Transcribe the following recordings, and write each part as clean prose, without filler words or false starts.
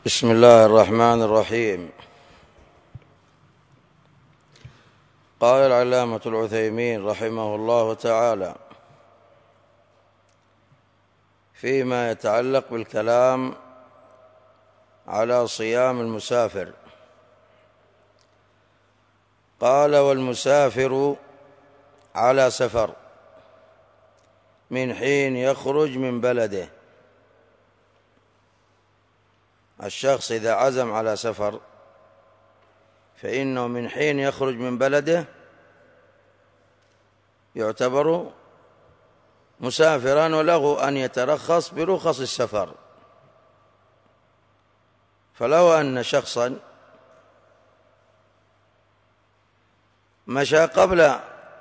بسم الله الرحمن الرحيم. قال العلامة العثيمين رحمه الله تعالى فيما يتعلق بالكلام على صيام المسافر، قال: والمسافر على سفر من حين يخرج من بلده. الشخص إذا عزم على سفر فإنه من حين يخرج من بلده يعتبر مسافرا، وله أن يترخص برخص السفر. فلو أن شخصا مشى قبل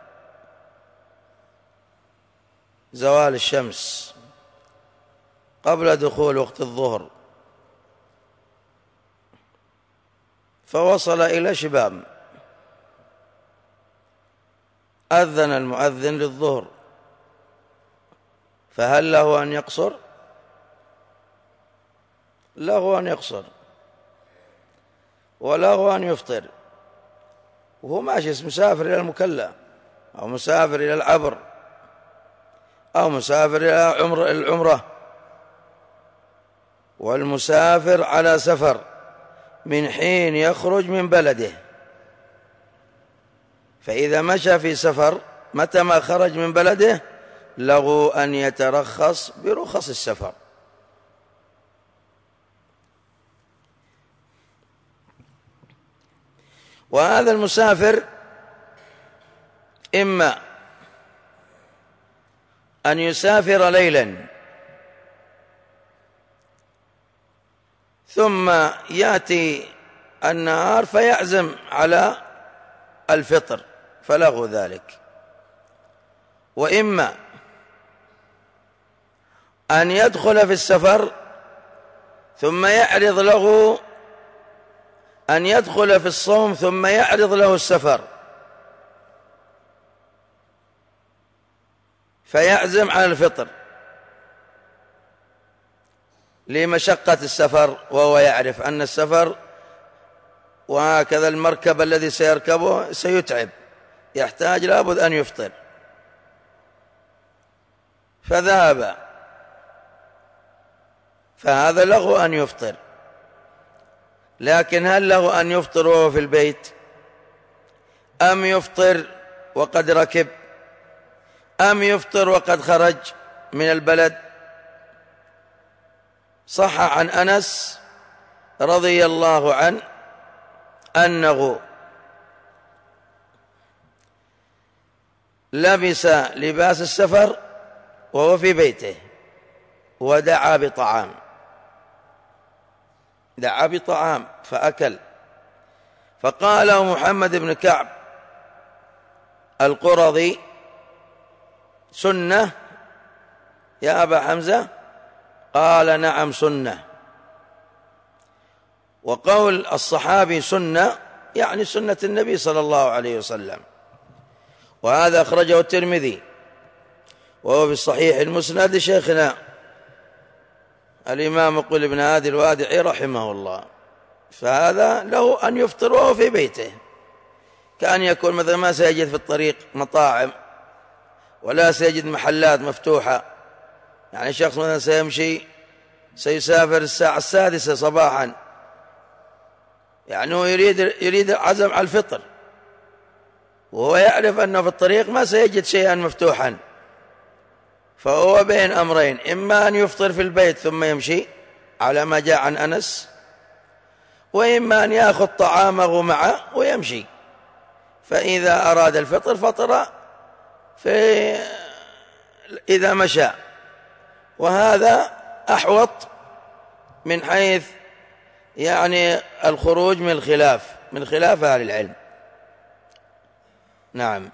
زوال الشمس، قبل دخول وقت الظهر، فوصل إلى شباب، أذن المؤذن للظهر، فهل له أن يقصر؟ له أن يقصر وله أن يفطر، وهو ماشي مسافر إلى المكلا أو مسافر إلى العبر أو مسافر إلى العمرة. والمسافر على سفر من حين يخرج من بلده، فإذا مشى في سفر متى ما خرج من بلده له أن يترخص برخص السفر. وهذا المسافر إما أن يسافر ليلا ثم يأتي النهار فيعزم على الفطر فله ذلك، وإما أن يدخل في السفر ثم يعرض له أن يدخل في الصوم ثم يعرض له السفر فيعزم على الفطر لمشقة السفر، وهو يعرف أن السفر وهكذا المركب الذي سيركبه سيتعب، يحتاج لابد أن يفطر، فذهب، فهذا له أن يفطر. لكن هل له أن يفطر وهو في البيت، أم يفطر وقد ركب، أم يفطر وقد خرج من البلد؟ صح عن أنس رضي الله عنه أنه لبس لباس السفر وهو في بيته ودعا بطعام فأكل، فقال له محمد بن كعب القرظي: سنة يا أبا حمزة؟ قال: نعم سنة. وقول الصحابي سنة يعني سنة النبي صلى الله عليه وسلم، وهذا أخرجه الترمذي وهو في الصحيح المسند لشيخنا الإمام مقبل بن هادي الوادعي رحمه الله. فهذا له أن يفطر وهو في بيته، كأن يكون مثلا ما سيجد في الطريق مطاعم ولا سيجد محلات مفتوحة، يعني شخص مثلا سيمشي سيسافر الساعة 6 صباحا، يعني هو يريد عزم على الفطر، وهو يعرف أنه في الطريق ما سيجد شيئا مفتوحا، فهو بين أمرين: إما أن يفطر في البيت ثم يمشي على ما جاء عن أنس، وإما أن يأخذ طعامه معه ويمشي، فإذا أراد الفطر فطر إذا مشى. وهذا أحوط من حيث يعني الخروج من خلاف أهل العلم. نعم.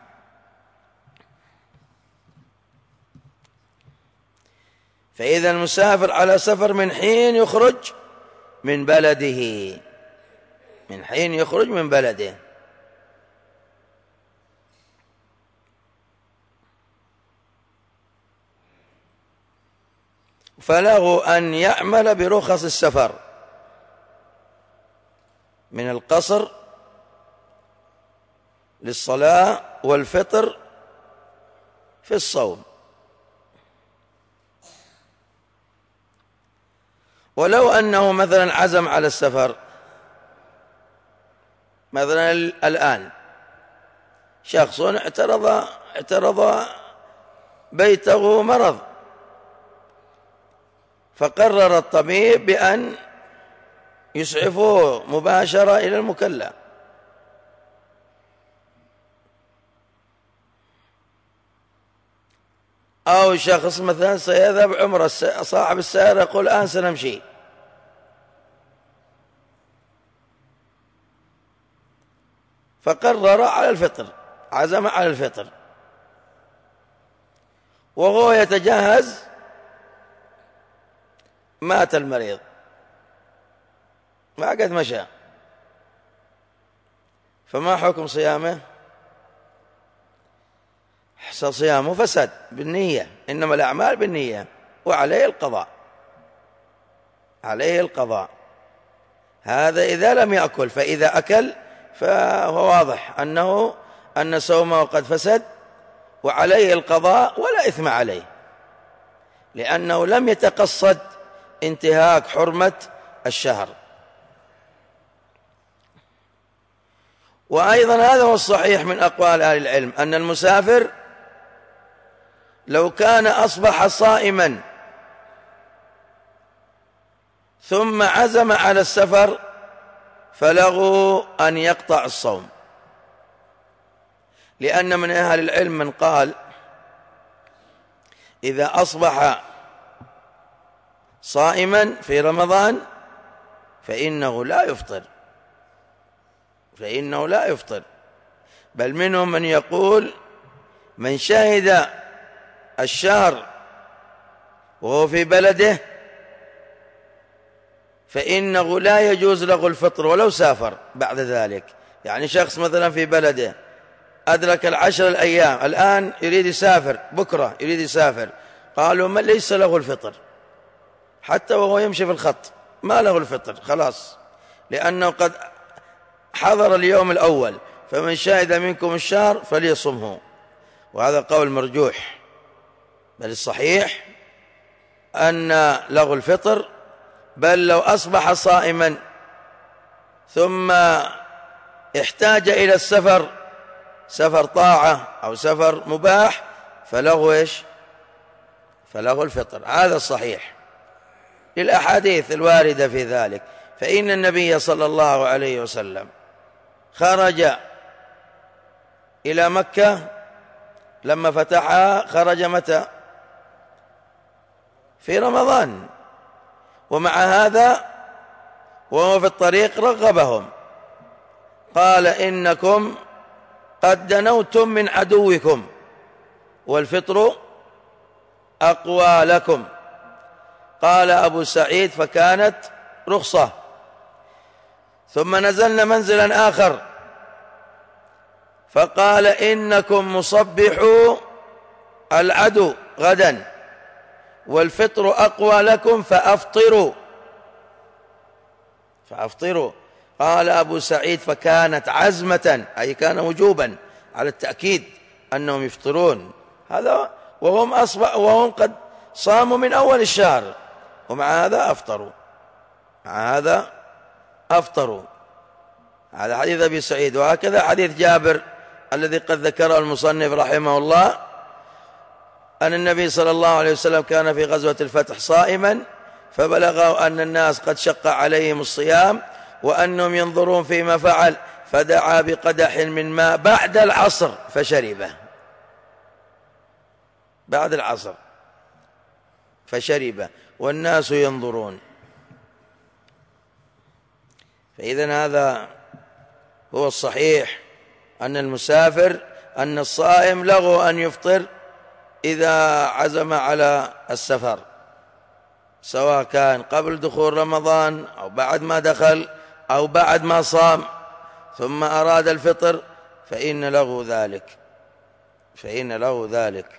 فإذا المسافر على سفر من حين يخرج من بلده، من حين يخرج من بلده. فله أن يعمل برخص السفر من القصر للصلاة والفطر في الصوم. ولو أنه مثلا عزم على السفر، مثلا الآن شخص اعترض بيته مرض، فقرر الطبيب بأن يسعفوه مباشرة إلى المكلا، أو شخص مثلا سيذهب عمره، صاحب السيارة يقول الآن سنمشي، فقرر على الفطر، عزم على الفطر، وهو يتجهز مات المريض، ما قد مشى، فما حكم صيامه؟ صيامه فسد بالنية، إنما الأعمال بالنية، وعليه القضاء، عليه القضاء. هذا إذا لم يأكل، فإذا أكل فهو واضح أن صومه قد فسد، وعليه القضاء ولا إثم عليه، لأنه لم يتقصد انتهاك حرمة الشهر. وأيضا هذا هو الصحيح من أقوال أهل العلم، أن المسافر لو كان أصبح صائما ثم عزم على السفر فله أن يقطع الصوم، لأن من أهل العلم من قال إذا أصبح صائما في رمضان فإنه لا يفطر، بل منهم من يقول من شهد الشهر وهو في بلده فإنه لا يجوز له الفطر ولو سافر بعد ذلك. يعني شخص مثلا في بلده أدرك 10 الأيام، الآن يريد يسافر، بكرة يريد يسافر، قالوا ما ليس له الفطر، حتى وهو يمشي في الخط ما له الفطر خلاص، لأنه قد حضر اليوم الأول، فمن شهد منكم الشهر فليصمه. وهذا قول مرجوح، بل الصحيح أن له الفطر، بل لو أصبح صائما ثم احتاج إلى السفر، سفر طاعة أو سفر مباح، فله إيش؟ فله الفطر. هذا الصحيح للأحاديث الواردة في ذلك. فإن النبي صلى الله عليه وسلم خرج إلى مكة لما فتحها، خرج متى؟ في رمضان، ومع هذا وهو في الطريق رغبهم، قال إنكم قد دنوتم من عدوكم والفطر أقوى لكم. قال أبو سعيد فكانت رخصة. ثم نزلنا منزلا آخر فقال إنكم مصبحوا العدو غدا والفطر أقوى لكم فأفطروا. قال أبو سعيد فكانت عزمة، أي كان وجوبا على التأكيد أنهم يفطرون، هذا وهم قد صاموا من أول الشهر، ومع هذا أفطروا. هذا حديث أبي سعيد. وهكذا حديث جابر الذي قد ذكره المصنف رحمه الله، أن النبي صلى الله عليه وسلم كان في غزوة الفتح صائما، فبلغه أن الناس قد شق عليهم الصيام وأنهم ينظرون فيما فعل، فدعا بقدح من ماء بعد العصر فشربه، بعد العصر فشربه والناس ينظرون. فإذن هذا هو الصحيح، أن المسافر، أن الصائم له أن يفطر إذا عزم على السفر، سواء كان قبل دخول رمضان أو بعد ما دخل أو بعد ما صام ثم أراد الفطر، فإن له ذلك.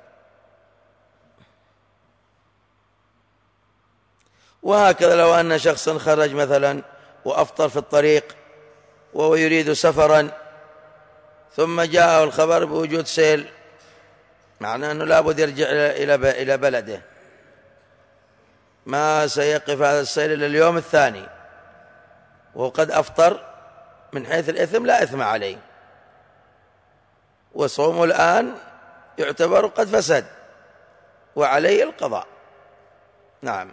وهكذا لو أن شخصا خرج مثلا وأفطر في الطريق وهو يريد سفرا ثم جاءه الخبر بوجود سيل، معناه أنه لابد يرجع إلى بلده، ما سيقف هذا السيل إلى اليوم الثاني وقد أفطر، من حيث الإثم لا إثم عليه، وصومه الآن يعتبر قد فسد وعليه القضاء. نعم.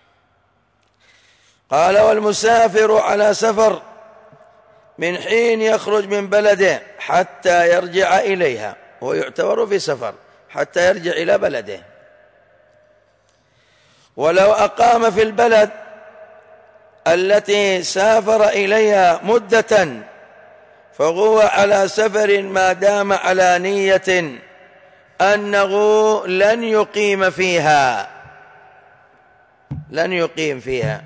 قال: والمسافر على سفر من حين يخرج من بلده حتى يرجع إليها، ويعتبر في سفر حتى يرجع إلى بلده. ولو أقام في البلد التي سافر إليها مدة فهو على سفر ما دام على نية أنه لن يقيم فيها، لن يقيم فيها.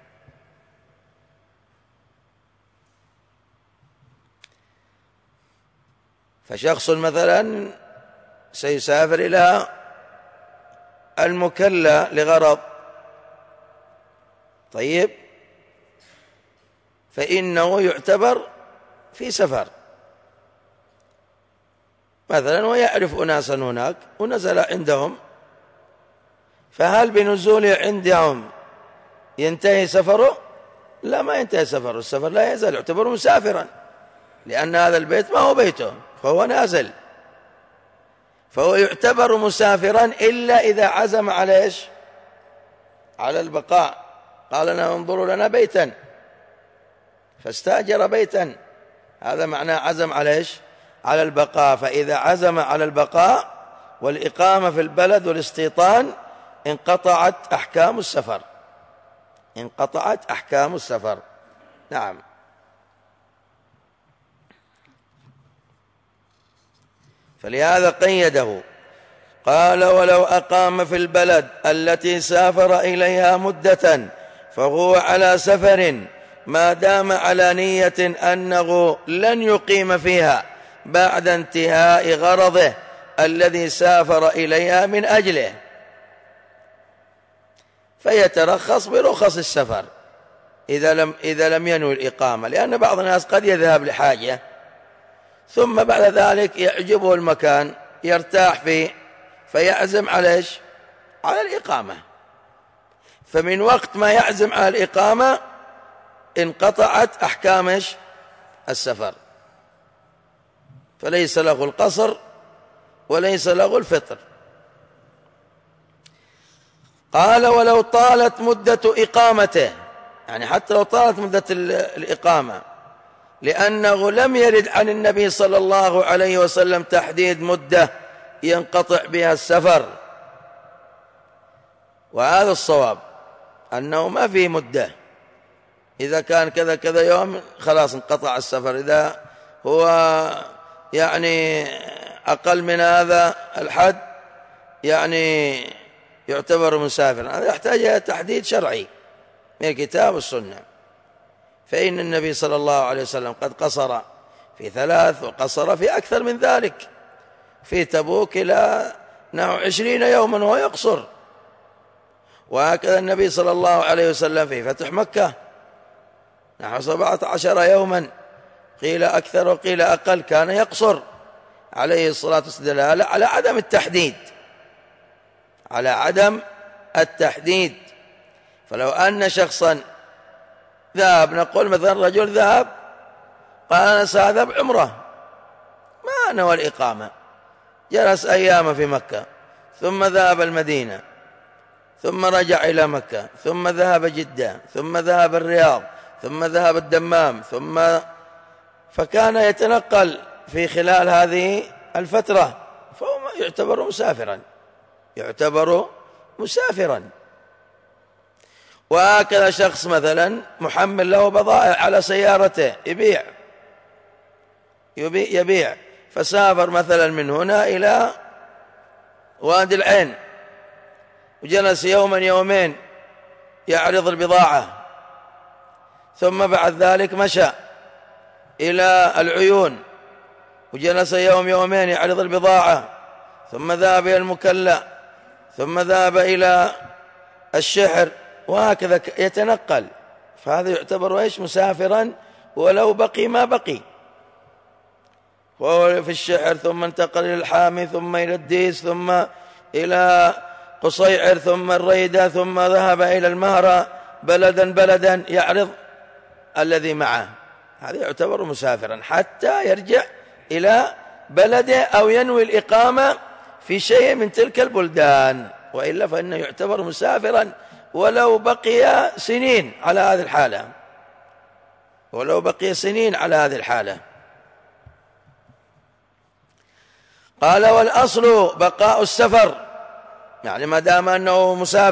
فشخص مثلا سيسافر إلى المكلا لغرض، طيب، فإنه يعتبر في سفر مثلا، ويعرف أناسا هناك ونزل عندهم، فهل بنزوله عندهم ينتهي سفره؟ لا، ما ينتهي سفره، السفر لا يزال، يعتبر مسافرا، لأن هذا البيت ما هو بيته فهو نازل، فهو يعتبر مسافرا إلا إذا عزم على إيش؟ على البقاء. قال: لنا انظروا لنا بيتا، فاستأجر بيتا، هذا معناه عزم على إيش؟ على البقاء. فإذا عزم على البقاء والإقامة في البلد والاستيطان انقطعت أحكام السفر، انقطعت أحكام السفر. نعم. فلهذا قيده، قال: ولو أقام في البلد التي سافر إليها مدة فهو على سفر ما دام على نية أنه لن يقيم فيها بعد انتهاء غرضه الذي سافر إليها من أجله، فيترخص برخص السفر إذا لم ينوي الإقامة، لأن بعض الناس قد يذهب لحاجة ثم بعد ذلك يعجبه المكان يرتاح فيه فيعزم على إيش؟ على الإقامة، فمن وقت ما يعزم على الإقامة انقطعت أحكام إيش؟ السفر، فليس له القصر وليس له الفطر. قال: ولو طالت مدة إقامته، يعني حتى لو طالت مدة الإقامة، لأنه لم يرد عن النبي صلى الله عليه وسلم تحديد مدة ينقطع بها السفر، وهذا الصواب أنه ما في مدة، إذا كان كذا كذا يوم خلاص انقطع السفر، إذا هو يعني أقل من هذا الحد يعني يعتبر مسافرا. هذا يحتاج إلى تحديد شرعي من الكتاب والسنة، فإن النبي صلى الله عليه وسلم قد قصر في 3 وقصر في أكثر من ذلك، في تبوك إلى 20 يوما وهو يقصر، وهكذا النبي صلى الله عليه وسلم في فتح مكة نحو 17 يوما، قيل أكثر وقيل أقل، كان يقصر عليه الصلاة والسلام على عدم التحديد، على عدم التحديد. فلو أن شخصا ذهب، نقول مثلا رجل ذهب قال: أنا سأذهب عمره، ما نوى الإقامة، جلس أيام في مكة ثم ذهب المدينة ثم رجع إلى مكة ثم ذهب جدة ثم ذهب الرياض ثم ذهب الدمام فكان يتنقل في خلال هذه الفترة، فهو يعتبر مسافرا، يعتبر مسافرا. وهكذا شخص مثلا محمل له بضائع على سيارته يبيع، فسافر مثلا من هنا إلى وادي العين وجلس يوما يومين يعرض البضاعة، ثم بعد ذلك مشى إلى العيون وجلس يوم يومين يعرض البضاعة، ثم ذهب إلى المكلا، ثم ذهب إلى الشحر، وهكذا يتنقل، فهذا يعتبر إيش؟ مسافرا، ولو بقي ما بقي. وهو في الشحر ثم انتقل إلى الحامي ثم إلى الديس ثم إلى قصيعر ثم الريدة ثم ذهب إلى المهرة بلدا بلدا يعرض الذي معه، هذا يعتبر مسافرا حتى يرجع إلى بلده أو ينوي الإقامة في شيء من تلك البلدان، وإلا فإنه يعتبر مسافرا ولو بقي سنين على هذه الحالة، ولو بقي سنين على هذه الحالة. قال والأصل بقاء السفر، يعني ما دام أنه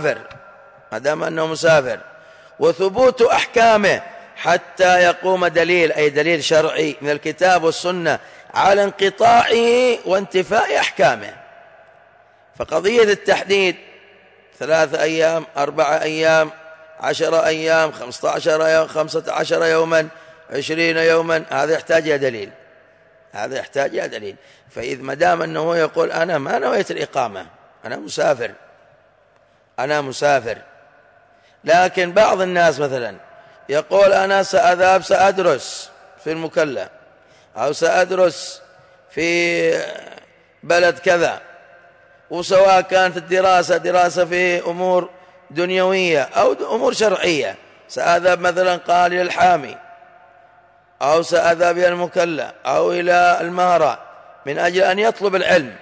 مسافر وثبوت أحكامه حتى يقوم دليل، أي دليل شرعي من الكتاب والسنة على انقطاعه وانتفاء أحكامه. فقضية التحديد 3 أيام 4 أيام 10 أيام 15 يوما 20 يوما، هذا يحتاج إلى دليل. فإذ ما دام أنه يقول أنا ما نويت الإقامة، أنا مسافر، لكن بعض الناس مثلا يقول أنا سأدرس في المكلا، أو سأدرس في بلد كذا، وسواء كانت الدراسة دراسة في أمور دنيوية أو أمور شرعية، سأذهب مثلا قال إلى الحامي أو سأذهب إلى المكلا أو إلى المهرة من أجل أن يطلب العلم،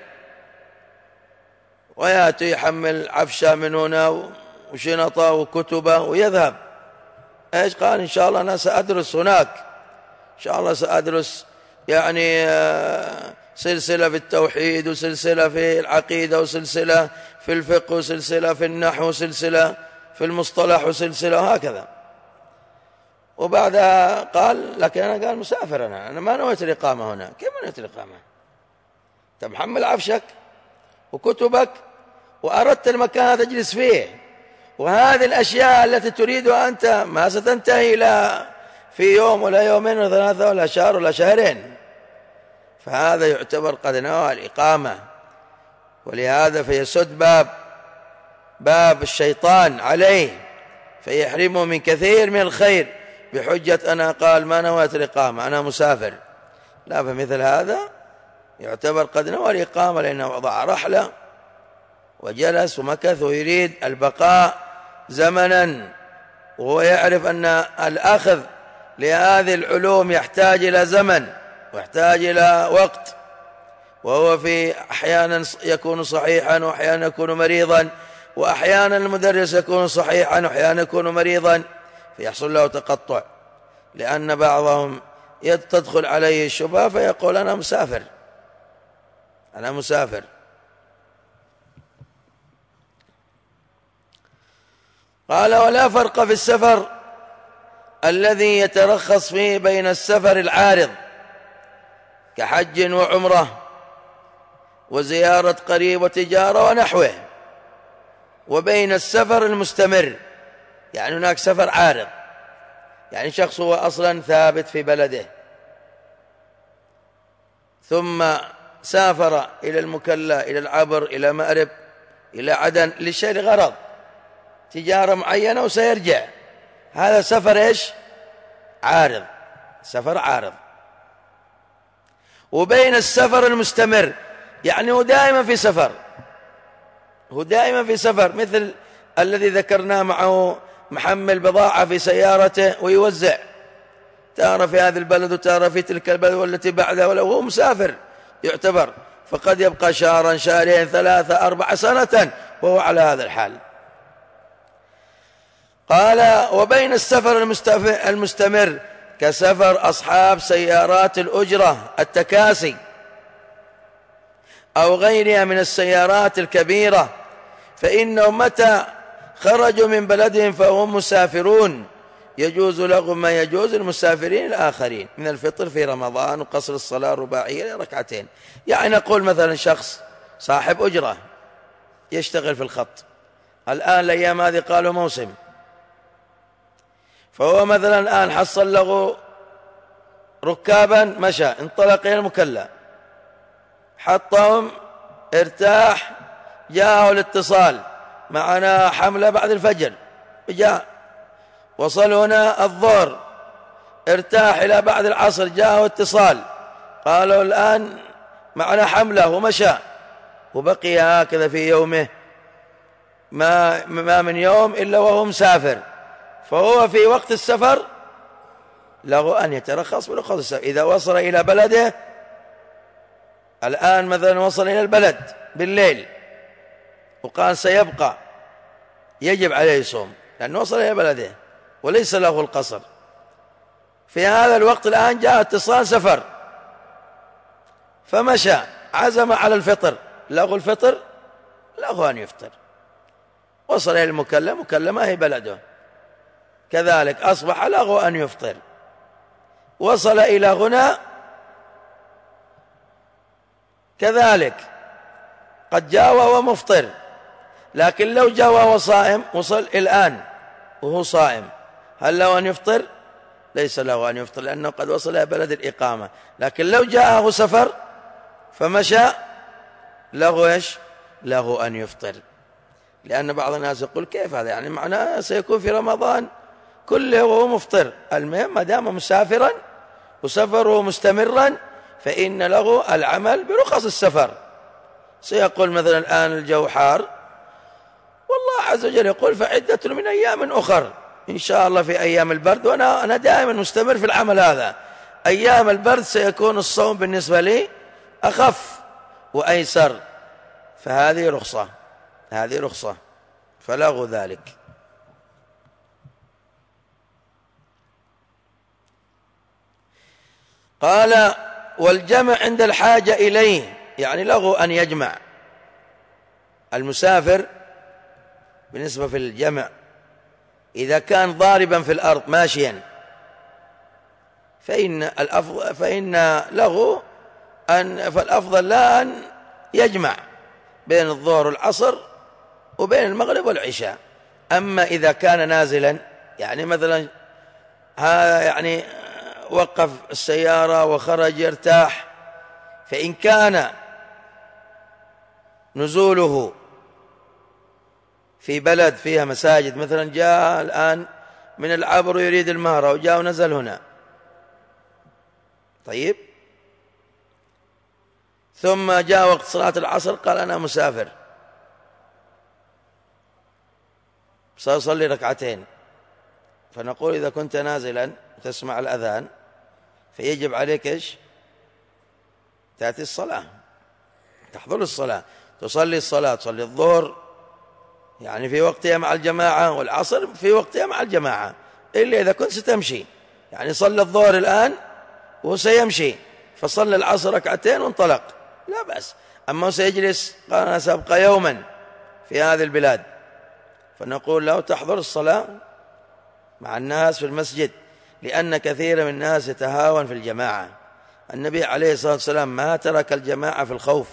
ويأتي يحمل عفشة من هنا وشنطة وكتبة ويذهب. إيش قال؟ إن شاء الله أنا سأدرس هناك، إن شاء الله سأدرس يعني سلسلة في التوحيد وسلسلة في العقيدة وسلسلة في الفقه وسلسلة في النحو وسلسلة في المصطلح وسلسلة وهكذا. وبعدها قال لكن أنا قال مسافر، أنا ما نويت الإقامة هنا. كيف ما نويت الإقامة؟ أنت محمل عفشك وكتبك وأردت المكان تجلس فيه، وهذه الأشياء التي تريدها أنت ما ستنتهي لا في يوم ولا يومين ولا 3 ولا شهر ولا شهرين، فهذا يعتبر قد نوى الإقامة. ولهذا فيسد باب الشيطان عليه فيحرمه من كثير من الخير بحجة أنا قال ما نويت الإقامة أنا مسافر. لا، فمثل هذا يعتبر قد نوى الإقامة لأنه وضع رحلة وجلس ومكث ويريد البقاء زمنا، وهو يعرف أن الأخذ لهذه العلوم يحتاج إلى زمن ويحتاج إلى وقت، وهو في أحيانا يكون صحيحا وأحيانا يكون مريضا، وأحيانا المدرس يكون صحيحا وأحيانا يكون مريضا، فيحصل له تقطع، لأن بعضهم تدخل عليه الشبهة فيقول أنا مسافر. قال ولا فرق في السفر الذي يترخص فيه بين السفر العارض كحج وعمرة وزيارة قريب وتجارة ونحوه، وبين السفر المستمر. يعني هناك سفر عارض، يعني شخص هو أصلا ثابت في بلده ثم سافر إلى المكلا إلى العبر إلى مأرب إلى عدن لشيء غرض تجارة معينة وسيرجع، هذا سفر إيش؟ عارض، سفر عارض. وبين السفر المستمر، يعني هو دائما في سفر، مثل الذي ذكرناه معه محمل بضاعة في سيارته ويوزع، تارة في هذا البلد وتارة في تلك البلد والتي بعدها، ولو هو مسافر يعتبر، فقد يبقى شهرا 2 3 4 سنة وهو على هذا الحال. قال وبين السفر المستمر كسفر أصحاب سيارات الأجرة التكاسي أو غيرها من السيارات الكبيرة، فإنهم متى خرجوا من بلدهم فهم مسافرون، يجوز لهم ما يجوز المسافرين الآخرين من الفطر في رمضان وقصر الصلاة الرباعية 2 ركعتين. يعني نقول مثلا شخص صاحب أجرة يشتغل في الخط، الآن الأيام هذه قالوا موسم، فهو مثلا الآن حصل له ركابا مشى انطلق إلى المكلا، حطهم ارتاح، جاءه الاتصال معنا حملة بعد الفجر، جاء وصل هنا الظهر، ارتاح إلى بعد العصر، جاءه اتصال قالوا الآن معنا حملة ومشى، وبقي هكذا في يومه ما من يوم إلا وهو مسافر، فهو في وقت السفر له أن يترخص برخص السفر. إذا وصل إلى بلده، الآن مثلا وصل إلى البلد بالليل وقال سيبقى، يجب عليه يصوم لأنه وصل إلى بلده وليس له القصر. في هذا الوقت الآن جاء اتصال سفر فمشى، عزم على الفطر، له الفطر، له أن يفطر. وصل إلى المكلم، مكلمة هي بلده، كذلك أصبح له أن يفطر. وصل إلى هنا كذلك قد جاء وهو مفطر، لكن لو جاء وهو صائم، وصل الآن وهو صائم، هل له أن يفطر؟ ليس له أن يفطر لأنه قد وصل إلى بلد الإقامة. لكن لو جاءه سفر فمشى، له إيش؟ له أن يفطر. لأن بعض الناس يقول كيف هذا؟ يعني معناه سيكون في رمضان كله وهو مفطر. المهم ما دام مسافرا وسفره مستمرا فإن له العمل برخص السفر. سيقول مثلا الآن الجو حار، والله عز وجل يقول فعدة من أيام أخر، إن شاء الله في أيام البرد، وأنا دائما مستمر في العمل هذا. أيام البرد سيكون الصوم بالنسبة لي أخف وأيسر، فهذه رخصة، هذه رخصة فله ذلك. قال والجمع عند الحاجة إليه، يعني له أن يجمع. المسافر بالنسبة في الجمع إذا كان ضاربا في الأرض ماشيا فإن له فالأفضل لا أن يجمع بين الظهر والعصر وبين المغرب والعشاء. أما إذا كان نازلا، يعني مثلا يعني وقف السيارة وخرج يرتاح، فإن كان نزوله في بلد فيها مساجد، مثلا جاء الآن من العبر يريد المهرة وجاء ونزل هنا، طيب، ثم جاء وقت صلاة العصر قال أنا مسافر سأصلي ركعتين، فنقول إذا كنت نازلا تسمع الأذان فيجب عليك إيش؟ تأتي الصلاة، تحضر الصلاة، تصلي الصلاة، تصلي الظهر يعني في وقتها مع الجماعة، والعصر في وقتها مع الجماعة، إلا إذا كنت ستمشي، يعني صلى الظهر الآن وسيمشي فصلى العصر ركعتين وانطلق، لا بأس. أما سيجلس قال أنا سأبقى يوما في هذه البلاد، فنقول له تحضر الصلاة مع الناس في المسجد، لأن كثير من الناس يتهاون في الجماعة. النبي عليه الصلاة والسلام ما ترك الجماعة في الخوف،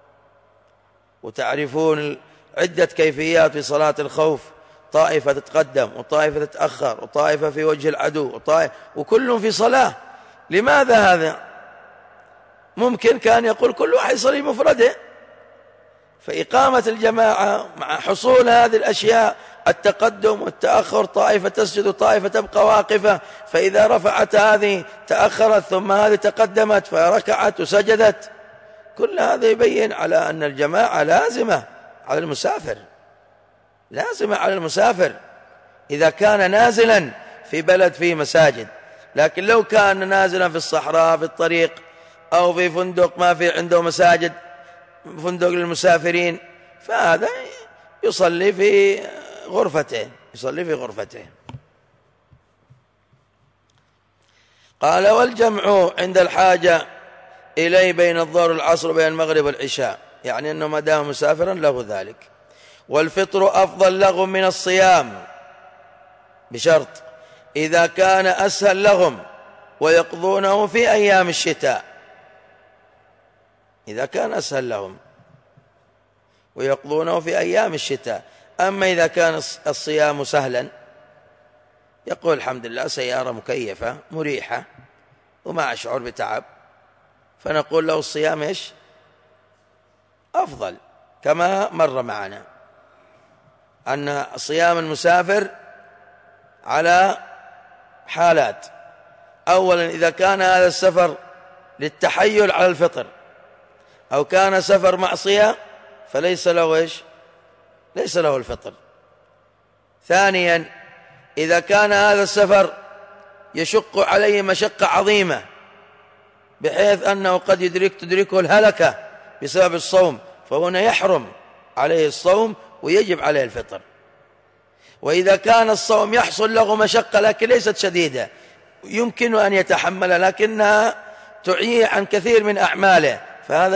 وتعرفون عدة كيفيات في صلاة الخوف، طائفة تتقدم وطائفة تتأخر وطائفة في وجه العدو وكل في صلاة. لماذا هذا؟ ممكن كان يقول كل واحد يصلي مفرده، فإقامة الجماعة مع حصول هذه الأشياء، التقدم والتأخر، طائفة تسجد وطائفة تبقى واقفة، فإذا رفعت هذه تأخرت ثم هذه تقدمت فركعت وسجدت، كل هذا يبين على أن الجماعة لازمة على المسافر، لازمة على المسافر إذا كان نازلا في بلد فيه مساجد. لكن لو كان نازلا في الصحراء في الطريق أو في فندق ما في عنده مساجد، فندق للمسافرين، فهذا يصلي في غرفته، يصلي في غرفته. قال والجمع عند الحاجة إليه بين الظهر والعصر وبين المغرب والعشاء، يعني أنه ما دام مسافرا له ذلك. والفطر أفضل لهم من الصيام بشرط إذا كان أسهل لهم ويقضونه في أيام الشتاء، إذا كان أسهل لهم ويقضونه في أيام الشتاء. أما إذا كان الصيام سهلا، يقول الحمد لله سيارة مكيفة مريحة وما أشعر بتعب، فنقول له الصيام إيش؟ أفضل، كما مر معنا أن صيام المسافر على حالات، أولا إذا كان هذا السفر للتحيل على الفطر أو كان سفر معصية فليس له إيش؟ ليس له الفطر. ثانيا إذا كان هذا السفر يشق عليه مشقة عظيمة بحيث أنه قد تدركه الهلكة بسبب الصوم، فهنا يحرم عليه الصوم ويجب عليه الفطر. وإذا كان الصوم يحصل له مشقة لكن ليست شديدة يمكن أن يتحملها لكنها تعيه عن كثير من أعماله، فهذا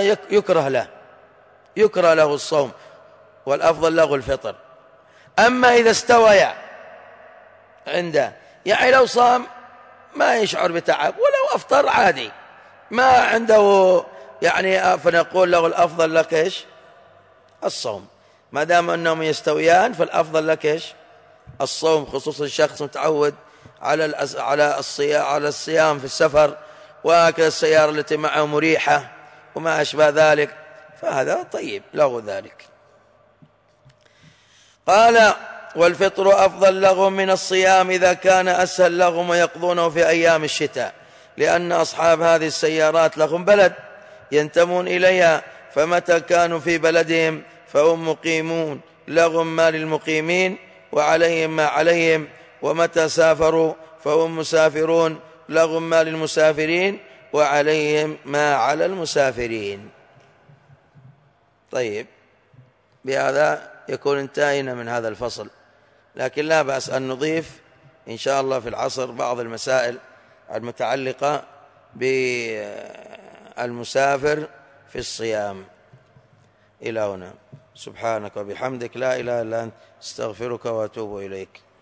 يكره له الصوم والأفضل له الفطر. أما إذا استوى عنده يعني لو صام ما يشعر بتعب ولو أفطر عادي ما عنده يعني، فنقول له الأفضل لك إيش؟ الصوم. ما دام أنهم يستويان فالأفضل لك إيش؟ الصوم، خصوصا الشخص متعود على الصيام في السفر، وهكذا السيارة التي معه مريحة وما أشبه ذلك، فهذا طيب له ذلك. قال: والفطر أفضل لهم من الصيام إذا كان أسهل لهم ويقضونه في أيام الشتاء، لأن أصحاب هذه السيارات لهم بلد ينتمون إليها، فمتى كانوا في بلدهم فهم مقيمون لهم ما للمقيمين وعليهم ما عليهم، ومتى سافروا فهم مسافرون لهم ما للمسافرين وعليهم ما على المسافرين. طيب، بهذا يكون انتهينا من هذا الفصل، لكن لا بأس أن نضيف إن شاء الله في العصر بعض المسائل المتعلقة بالمسافر في الصيام. إلى هنا، سبحانك وبحمدك لا إله إلا أنت، استغفرك وأتوب إليك.